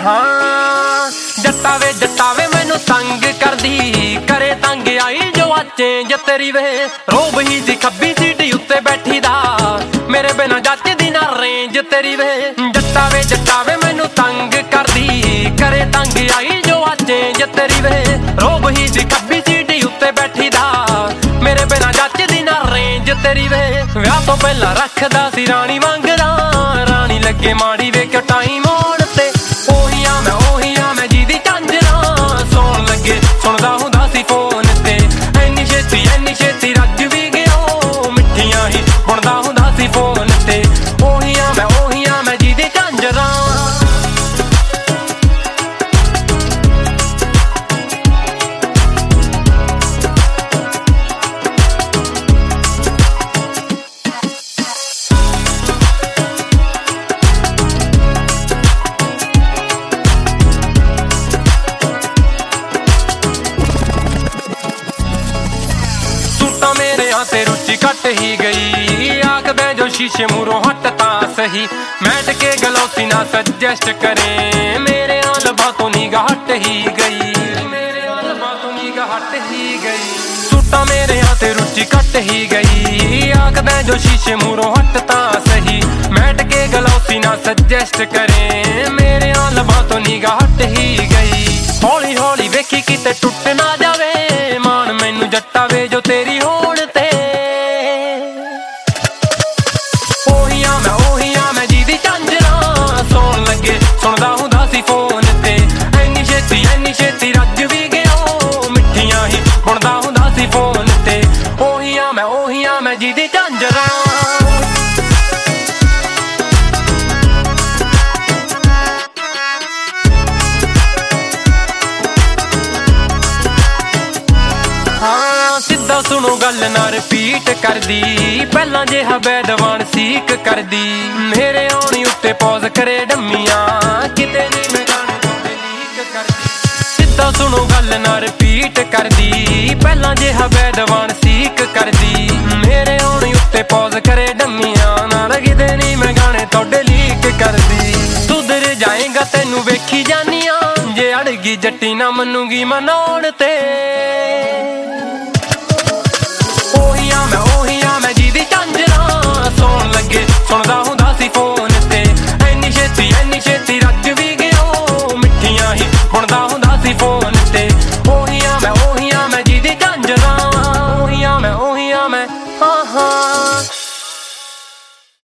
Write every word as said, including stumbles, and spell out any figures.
हाँ जट्टा वे जट्टा वे मैनू तंग करदी करे तंग आई जो चेंज तेरी वे रोब ही दी खब्बी सीटी उत्ते बैठी दा मेरे बिना जचदी ना रेंज तेरी वे जट्टा वे जट्टा वे मैनू तंग करदी करे तंग आई जो चेंज तेरी वे रोब ही दी खब्बी सीटी उत्ते बैठी दा मेरे बिना जचदी ना रेंज तेरी वे विआह तो पहला रखदा सी रानी वांगरा रानी लगे माड़ी वे क्यों टाइम होण ते ओही आ मैं ओही आ मैं जीदी झांजरा सौण लगे सुणदा हुंदा सी फोन ते ऐनी छेती ऐनी छेती रज भी गया मिठियां ही बुणदा हुंदा सी फोन ते ओही आ मैं ओही आ मैं जीदी झांजरा मेरे ते रुचि घट ही गई आखदे जो शीशे मूरों हट ता सही मैट के गलौसी ना सजेस्ट करें मेरे आल बातों निगाह हट ही गई मेरे आल बातों निगाह हट ही गई सूटा मेरे ते रुचि घट ही गई आखदे जो शीशे मूरों हट ता सही मैट के गलौसी ना सजेस्ट करें मेरे आल बातों निगाह हट ही गई हौली हौली वेखी किते टुट ना जावे मान मैनू जट्टा वे जो तेरी होण ते ओही आ मैं ओही आ मैं जीदी झांजरा सौण लगे सुणदा हुंदा सी फोन ते ऐनी छेती ऐनी छेती रज भी गया मिठियां ही बुणदा हुंदा सी फोन ते ओही आ मैं ओही आ मैं जीदी झांजरा सिद्धा सुनो गल ना रिपीट कर दी पहला जिहा बैदवान सीक कर दी मेरे आने उत्ते पॉज करे डम्मियां किते नी मैं गाने तोड़े लीक कर दी सिद्धा सुनो गल ना रिपीट कर दी पहला जिहा बैदवान सीक कर दी मेरे आने उत्ते पॉज करे डम्मियां नाल किते नी मैं गाने तोड़े लीक कर दी सुधर जाएगा तेनू वेखी जानियां जे अड़गी जट्टी ना मनूगी मनाउण ते ओही आ मैं ओही आ मैं जीदी झांजरा सौण लगे सुणदा हुंदा सी फोन ते ऐनी छेती ऐनी छेती रज भी गया मिठियां ही बुणदा हुंदा सी फोन ते ओही आ मैं ओही आ मैं जीदी झांजरा ओही आ मैं ओही आ मैं हाँ हाँ